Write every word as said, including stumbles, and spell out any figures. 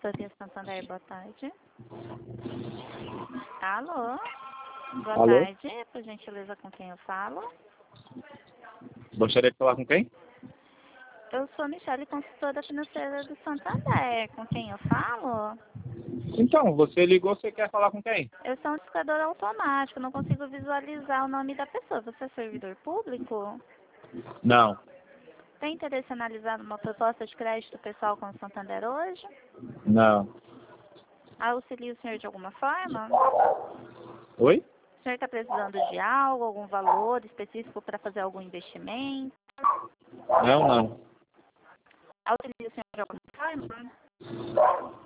Consultoria Santander, boa tarde. Alô? Boa Alô? tarde, por gentileza, com quem eu falo? Gostaria de falar com quem? Eu sou Michele, consultora financeira do Santander. Com quem eu falo? Então, você ligou, você quer falar com quem? Eu sou um discador automático, não consigo visualizar o nome da pessoa. Você é servidor público? Não. Tem interesse em analisar uma proposta de crédito pessoal com o Santander hoje? Não. Auxilia o senhor de alguma forma? Oi? O senhor está precisando de algo, algum valor específico para fazer algum investimento? Não, não. Auxilia o senhor de alguma forma?